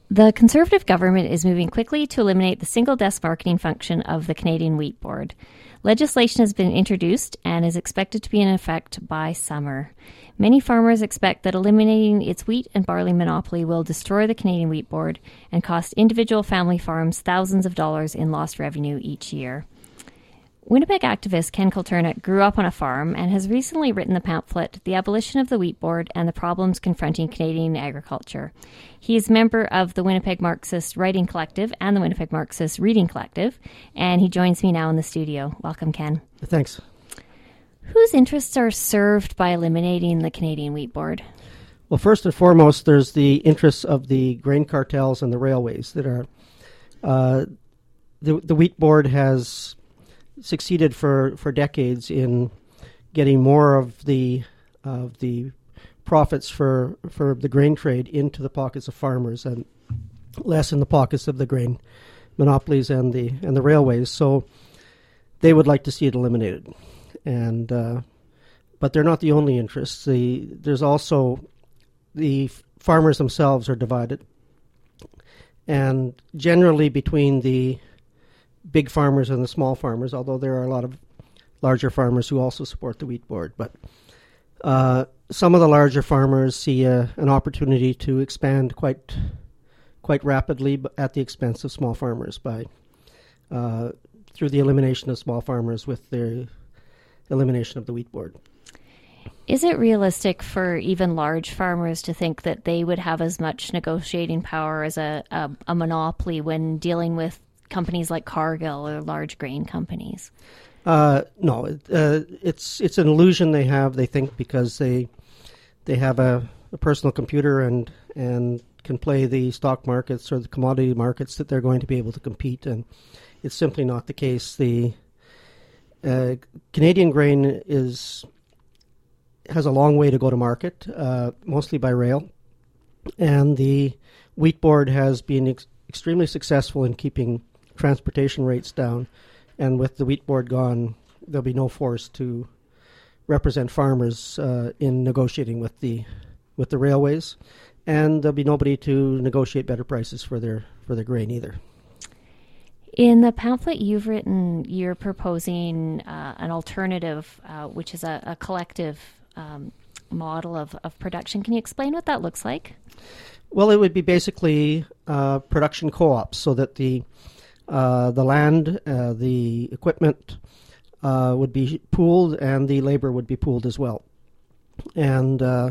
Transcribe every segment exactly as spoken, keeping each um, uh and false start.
The Conservative government is moving quickly to eliminate the single-desk marketing function of the Canadian Wheat Board. Legislation has been introduced and is expected to be in effect by summer. Many farmers expect that eliminating its wheat and barley monopoly will destroy the Canadian Wheat Board and cost individual family farms thousands of dollars in lost revenue each year. Winnipeg activist Ken Kulturnick grew up on a farm and has recently written the pamphlet, The Abolition of the Wheat Board and the Problems Confronting Canadian Agriculture. He is a member of the Winnipeg Marxist Writing Collective and the Winnipeg Marxist Reading Collective, and he joins me now in the studio. Welcome, Ken. Thanks. Whose interests are served by eliminating the Canadian Wheat Board? Well, first and foremost, there's the interests of the grain cartels and the railways that are... Uh, the, the Wheat Board has succeeded for, for decades in getting more of the of the profits for for the grain trade into the pockets of farmers and less in the pockets of the grain monopolies and the and the railways. So they would like to see it eliminated, and uh, but they're not the only interests. The there's also the farmers themselves are divided, and generally between the big farmers and the small farmers, although there are a lot of larger farmers who also support the Wheat Board. But uh, some of the larger farmers see a, an opportunity to expand quite quite rapidly at the expense of small farmers by uh, through the elimination of small farmers with the elimination of the Wheat Board. Is it realistic for even large farmers to think that they would have as much negotiating power as a, a, a monopoly when dealing with companies like Cargill or large grain companies? Uh, no, uh, it's it's an illusion they have. They think because they they have a, a personal computer and and can play the stock markets or the commodity markets that they're going to be able to compete, and it's simply not the case. The uh, Canadian grain is has a long way to go to market, uh, mostly by rail, and the Wheat Board has been ex- extremely successful in keeping transportation rates down, and with the Wheat Board gone, there'll be no force to represent farmers uh, in negotiating with the with the railways, and there'll be nobody to negotiate better prices for their for their grain either. In the pamphlet you've written, you're proposing uh, an alternative, uh, which is a, a collective um, model of, of production. Can you explain what that looks like? Well, it would be basically uh, production co-ops, so that the Uh, the land, uh, the equipment uh, would be pooled, and the labor would be pooled as well. And uh,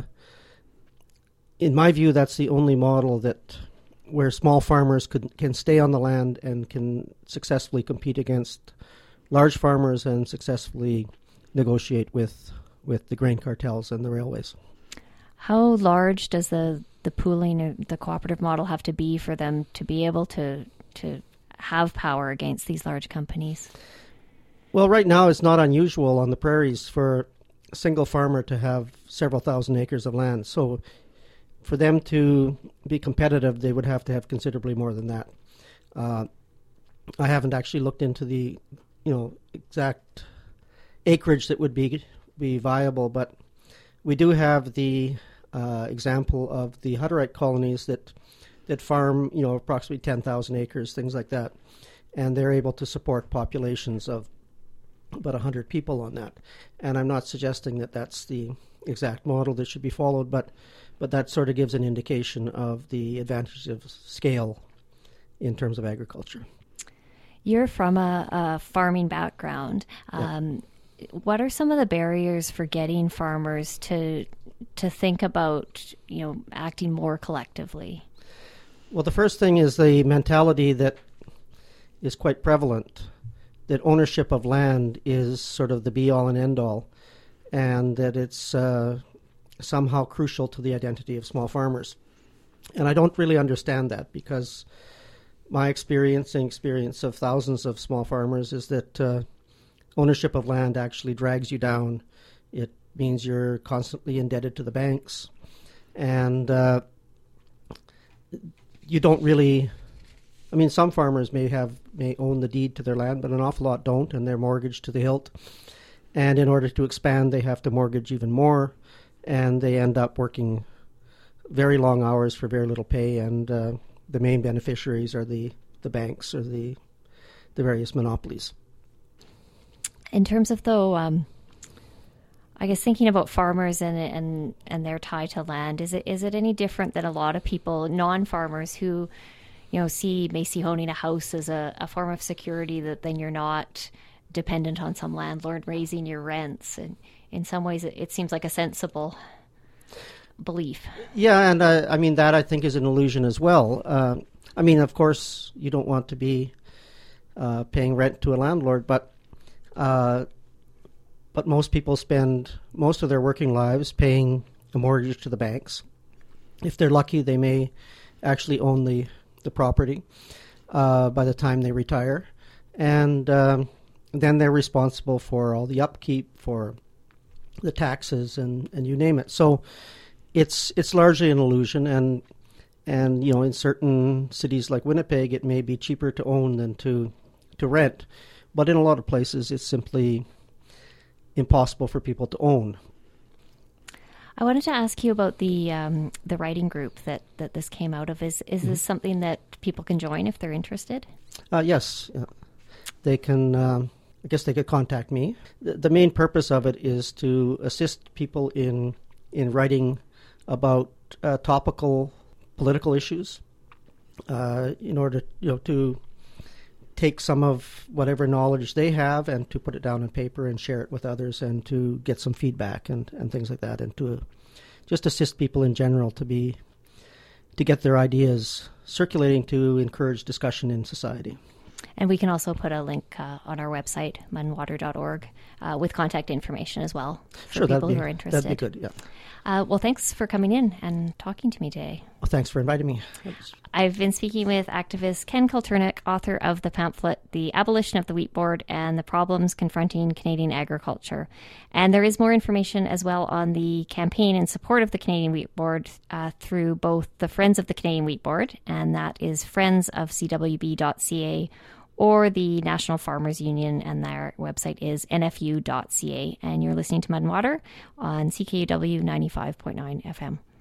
in my view, that's the only model that where small farmers could can stay on the land and can successfully compete against large farmers and successfully negotiate with with the grain cartels and the railways. How large does the the pooling or the cooperative model have to be for them to be able to to have power against these large companies? Well, right now it's not unusual on the prairies for a single farmer to have several thousand acres of land. So for them to be competitive, they would have to have considerably more than that. Uh, I haven't actually looked into the, you know, exact acreage that would be be viable, but we do have the uh, example of the Hutterite colonies that that farm, you know, approximately ten thousand acres, things like that. And they're able to support populations of about one hundred people on that. And I'm not suggesting that that's the exact model that should be followed, but but that sort of gives an indication of the advantages of scale in terms of agriculture. You're from a, a farming background. Yeah. Um, what are some of the barriers for getting farmers to to think about, you know, acting more collectively? Well, the first thing is the mentality that is quite prevalent, that ownership of land is sort of the be-all and end-all, and that it's uh, somehow crucial to the identity of small farmers. And I don't really understand that, because my experience and experience of thousands of small farmers is that uh, ownership of land actually drags you down. It means you're constantly indebted to the banks, and uh, you don't really, I mean, some farmers may have, may own the deed to their land, but an awful lot don't, and they're mortgaged to the hilt. And in order to expand, they have to mortgage even more, and they end up working very long hours for very little pay, and uh, the main beneficiaries are the, the banks or the the various monopolies. In terms of, though, um, I guess thinking about farmers and and and their tie to land, is it is it any different than a lot of people, non-farmers, who, you know, see may see owning a house as a, a form of security, that then you're not dependent on some landlord raising your rents? And in some ways, it, it seems like a sensible belief. Yeah, and uh, I mean, that I think is an illusion as well. Uh, I mean, of course, you don't want to be uh, paying rent to a landlord, but uh, but most people spend most of their working lives paying a mortgage to the banks. If they're lucky, they may actually own the, the property uh, by the time they retire. And um, then they're responsible for all the upkeep, for the taxes, and, and you name it. So it's it's largely an illusion, and and you know, in certain cities like Winnipeg, it may be cheaper to own than to to rent, but in a lot of places, it's simply impossible for people to own. I wanted to ask you about the um, the writing group that, that this came out of. Is is mm-hmm. this something that people can join if they're interested? Uh, yes, yeah. They can. Um, I guess they could contact me. The, the main purpose of it is to assist people in in writing about uh, topical political issues, uh, in order, you know, to take some of whatever knowledge they have and to put it down on paper and share it with others, and to get some feedback and, and things like that, and to just assist people in general to be to get their ideas circulating, to encourage discussion in society. And we can also put a link uh, on our website, mud and water dot org, uh, with contact information as well for sure, people be, who are interested. That'd be good, yeah. Uh, well, thanks for coming in and talking to me today. Well, thanks for inviting me. I've been speaking with activist Ken Kulturnick, author of the pamphlet, The Abolition of the Wheat Board and the Problems Confronting Canadian Agriculture. And there is more information as well on the campaign in support of the Canadian Wheat Board uh, through both the Friends of the Canadian Wheat Board, and that is friends of c w b dot c a, or the National Farmers Union, and their website is n f u dot c a. And you're listening to Mud and Water on C K U W ninety-five point nine F M.